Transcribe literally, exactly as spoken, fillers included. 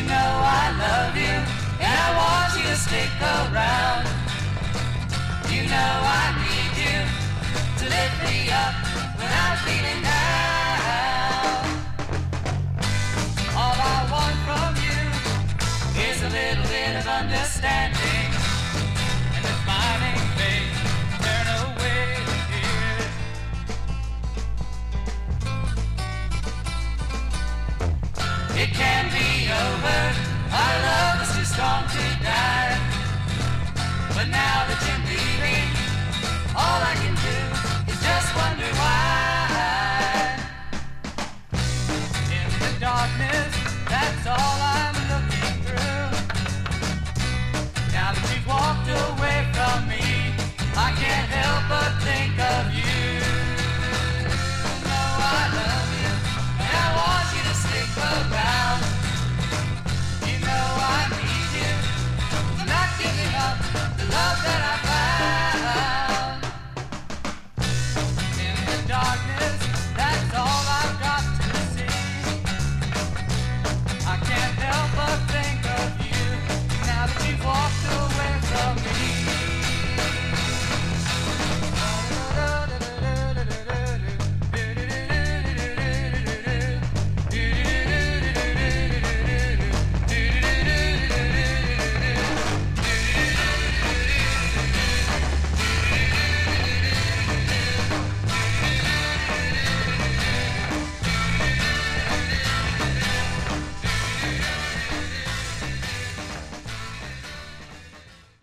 know I love you, and I want you to stick around. You know I need you to lift me up when I'm feeling down. All I want from you is a little bit of understanding, and the smiling face, turn away the tears. It can be over, our love is too strong to die, but now that you